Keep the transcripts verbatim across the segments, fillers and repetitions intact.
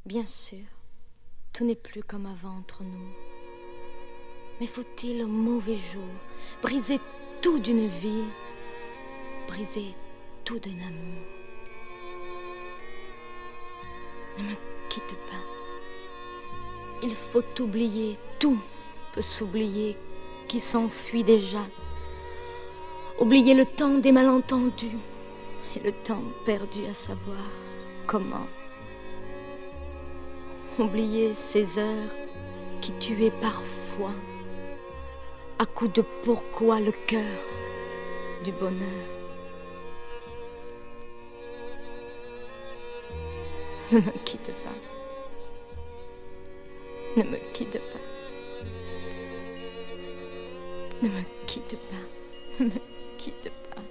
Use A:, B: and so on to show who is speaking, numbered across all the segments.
A: Bien sûr, tout n'est plus comme avant entre nous. Mais faut-il au mauvais jour briser tout d'une vie, briser tout d'un amour? Ne me quitte pas. Il faut oublier, tout peut s'oublier qui s'enfuit déjà. Oublier le temps des malentendus et le temps perdu à savoir comment. Oublier ces heures qui tuaient parfois à coups de pourquoi le cœur du bonheur. Ne me quitte pas. Ne me quitte pas. Ne me quitte pas. Ne me quitte pas.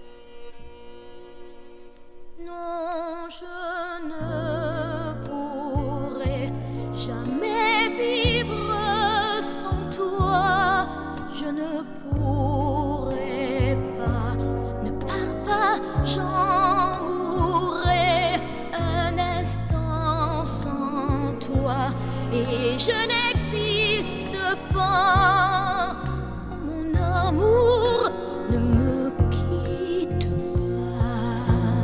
B: Non, je ne pourrai jamais vivre sans toi. Je ne pourrai pas, ne pars pas, j'en mourrai un instant sans toi. Et je n'existe pas, mon amour, ne me quitte pas.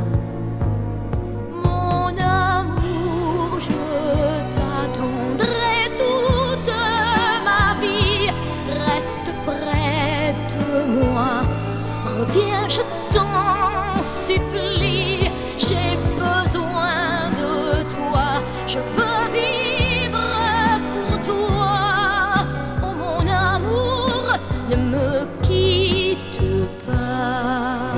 B: Mon amour, je t'attendrai toute ma vie. Reste près de moi, reviens, je t'en supplie. J'ai besoin de toi, je veux vivre pour toi. Oh mon amour, ne me quitte pas.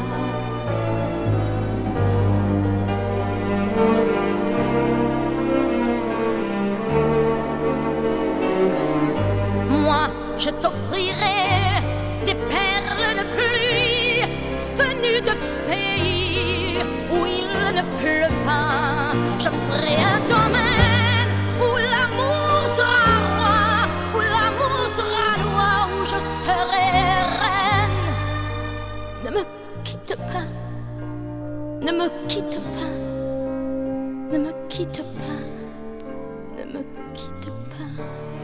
B: Moi, je t'offrirai des perles de pluie venues de pays où il ne pleut pas. Je ferai un domaine où l'amour sera roi, où l'amour sera loi, où je serai reine. Ne me quitte pas, ne me quitte pas, ne me quitte pas, ne me quitte pas.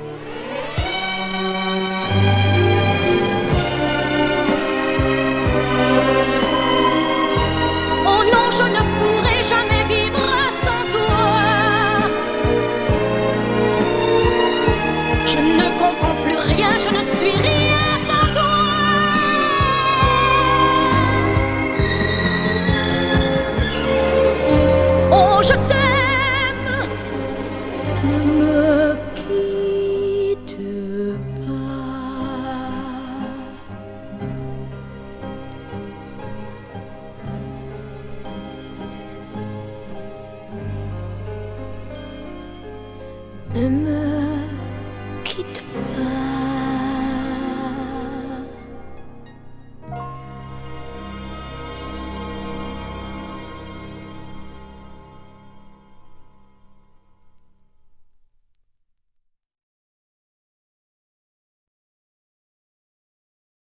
B: Oh non, je ne pourrai jamais vivre sans toi. Je ne comprends plus rien, je ne suis rien sans toi. Oh, je t'aime, ne me quitte pas. Ne me